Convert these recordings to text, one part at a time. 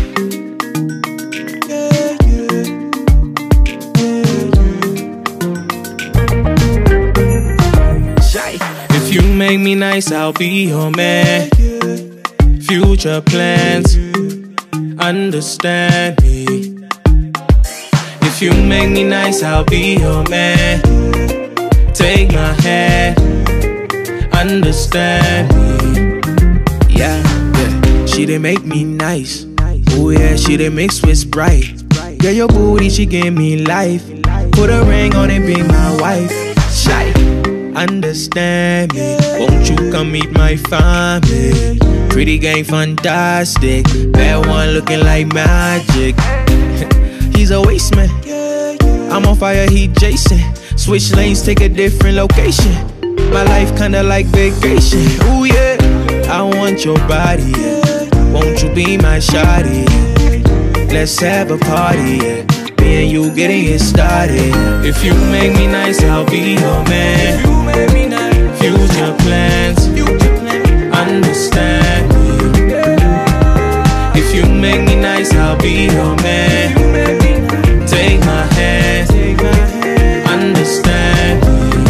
If you make me nice, I'll be your man. Future plans, understand me. If you make me nice, I'll be your man. Take my hand, understand me. Yeah, yeah. She done make me nice. Oh yeah, she done mix with Sprite. Yeah, your booty, she gave me life. Put a ring on it, be my wife. Shy, understand me. Won't you come meet my family? Pretty gang, fantastic. Bad one looking like magic. He's a waste man. I'm on fire, he Jason. Switch lanes, take a different location. My life kinda like vacation. Ooh yeah, I want your body, yeah. Won't you be my shawty, yeah. Let's have a party, yeah. Me and you getting it started. If you make me nice, I'll be your man. Future plans, understand me. If you make me nice, I'll be your man. Take my hand, understand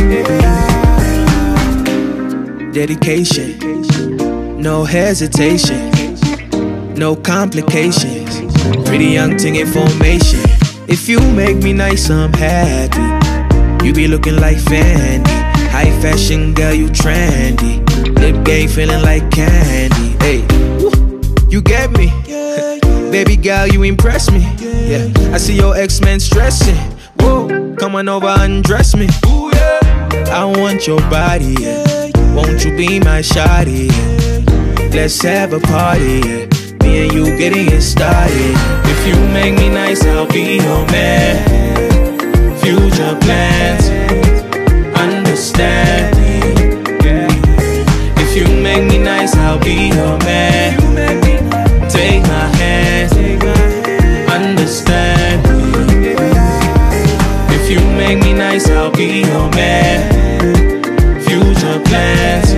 me. Dedication, no hesitation, no complications. Pretty young thing information. If you make me nice, I'm happy. You be looking like Fendi. High fashion girl, you trendy. Lip game feeling like candy. Hey, you get me? Baby girl, you impress me. Yeah, I see your ex-man stressing. Whoa, come on over, undress me. Ooh, yeah. I want your body, yeah. Won't you be my shawty, yeah. Let's have a party, yeah. Me and you getting it started. If you make me nice, I'll be your man. Future plans, understand me. If you make me nice, I'll be your man. Take my hand, understand me. If you make me nice, I'll be your man. Future plans,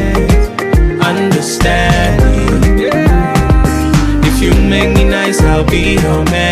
understand me. If you make me nice, I'll be your man.